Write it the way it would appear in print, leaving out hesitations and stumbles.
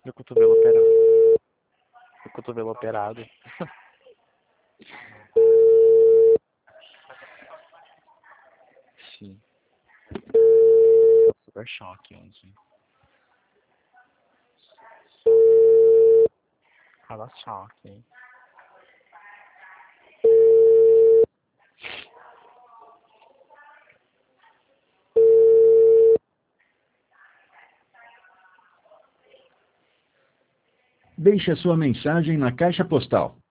Meu cotovelo operado. Meu cotovelo operado. Sim. Super choque ontem. Fala choque. Deixe a sua mensagem na caixa postal